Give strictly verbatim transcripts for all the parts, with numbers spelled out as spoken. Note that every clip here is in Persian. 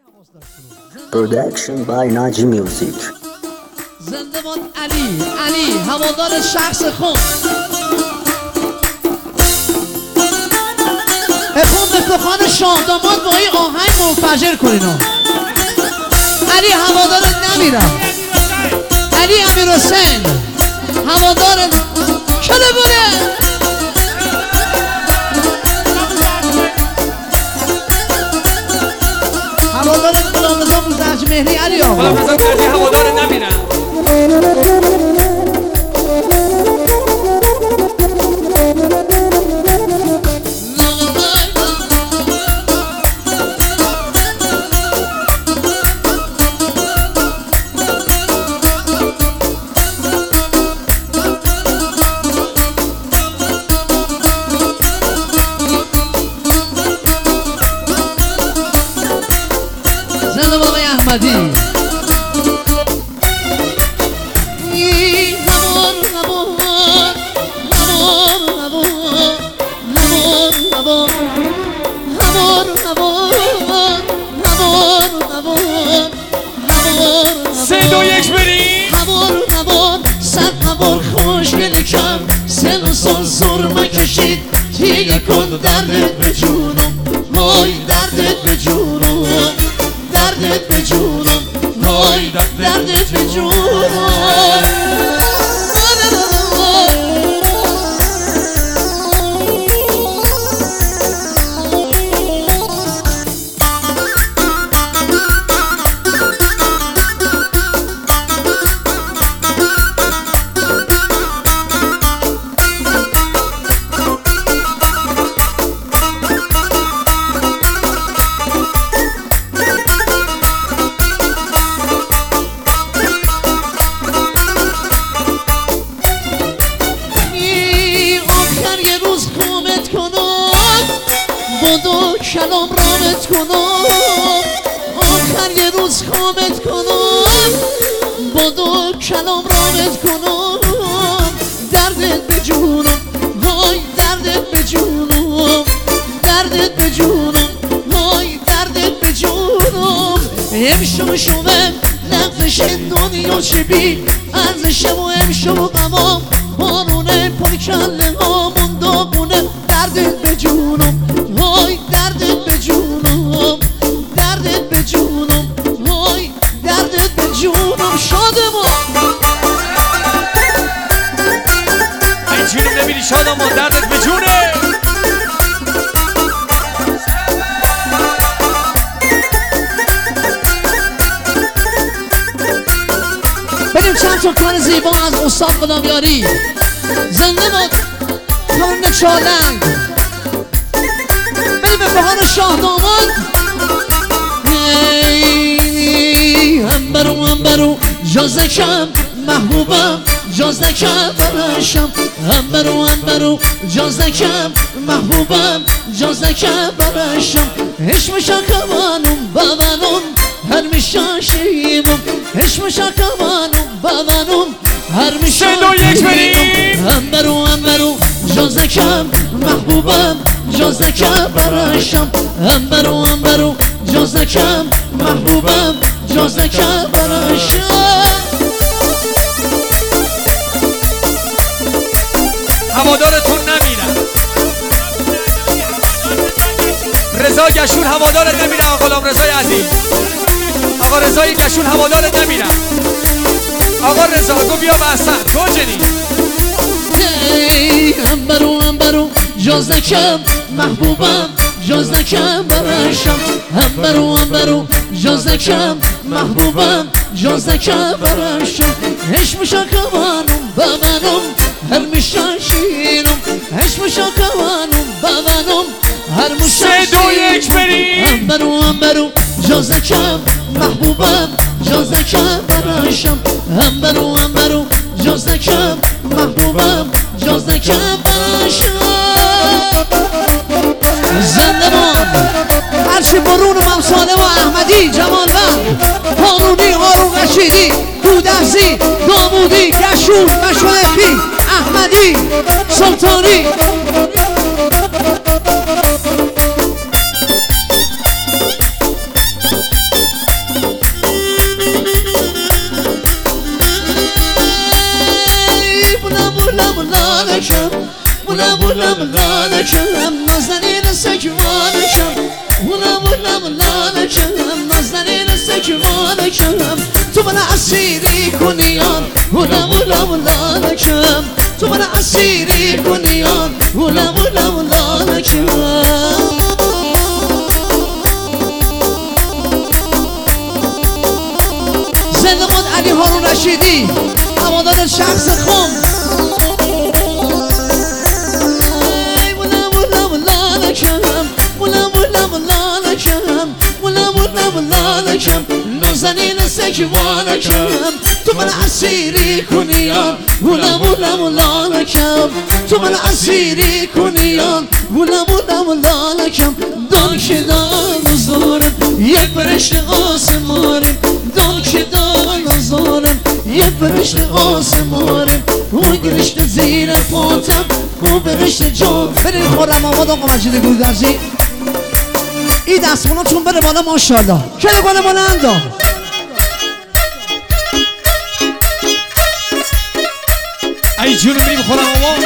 Production by Naji Music. زنده باد علی علی هوادار شخص خود خون افتخار شاهداماد با این آهنگ منفجر کنین. علی هوادار نمیرم، علی امیر حسین هوادار کله بوده هوادار غلام رضا بوزرج مهری. علی آقا غلام رضا بوزرجی هوادار نمیرم. زنده باد احمدی. سه دو یک بریم. هوار هوار صد هوار خوش بلکم سن و سال زور مکشید تیگه کن دردت به جونم های دردت به جونم دردت به جونم های دردت به جونم. بدو کلام رامت کنم آخر یه روز خوابت کنم بدو کلام رامت کنم دردت به جونم های دردت به جونم دردت به جونم های دردت به جونم امشب شبم لغزش دنیا چه بی ارزشم و امشب غمام بارونه پای کله هامون داغونه دردت به جونم های دردت به جونم دردت به جونم های دردت به جونم. شادمان این چیزی نمیری شادمان دردت به جونه. بریم چند تا کار زیبا از استاد غلامیاری. زنده باد کارن چالنگ. بریم به بهار شاهداماد. هم برو هم برو جازکم محبوبم جازکم برشم هم برو هم برو جازکم محبوبم جازکم برشم هش مشاکوانم بابانم هر مشاشیمم هش مشاکوانم بابانم هر مشاشیمم هم برو هم برو جازکم محبوبم جازکم برشم هم برو هم برو جازکم محبوبم جازکم برشم. هوادارتون نمیرم. رضا گشون هوادارت نمیرم. آقا غلام رضای عزیز آقا رضای گشون هوادارت نمیرم. آقا رضا گو بیا بحثن گوجنی هم برو هم برو جازکم محبوبم جازکم برشم هم برو هم برو جازکم محبوبم جازکم برشم هش مشاکوانم بابانم هر مشاشینم هش مشاکوانم بابانم هر مشاشینم. سه دو یک بریم. هم برو هم برو جازکم محبوبم جازکم برشم هم برو هم برو جازکم محبوبم جازکم برشم. زندمان هرچی برون و ممسانه و احمدی جمالبند هارونی هارون رشیدی دودرزی دامودی گشون مشایخی احمدی سلطانی. لالکم بولم بولم لالکم نازنین سکوانکم بولم بولم لالکم نازنین سکوانکم تو من اسیری کنیان بولم بولم لالکم تو من اسیری کنیان بولم بولم لالکم زنده باد علی هارون رشیدی هوادار شخص خم بولم بولم لالکم بولم بولم لالکم بولم بولم لالکم نازنین سکوانکم تو من اسیری کنیان بولم بولم لالکم تو من اسیری کنیان بولم بولم لالکم دان که دان زارم یک برشت آسمانم دان که دان زارم یک برشت آسمانم اون گرشت زیر پاتم اون برشت جا بریم خورم آماد آقا مجید گودرزی این دستموناتون بره بالا ماشاءالله که بگونه بلندا ای جون میریم خورم آماد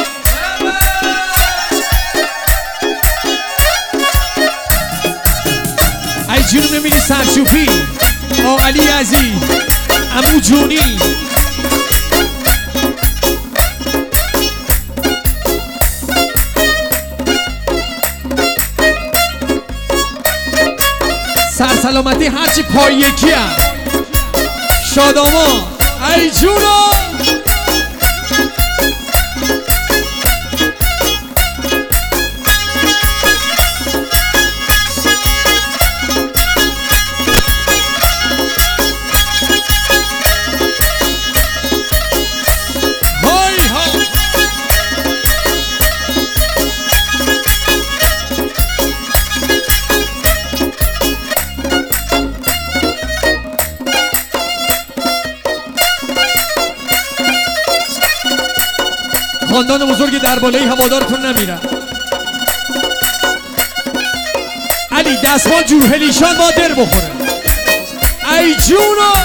ای جون نمیری سرچوپی آقا علی عزیز عمو جونی سرسلامتی هرچی پای یکی هم شادامان ای جونا خاندان بزرگ در بالایی هوادارتون نمیرن علی دستمال جور هلیشان با در بخوره ای جونا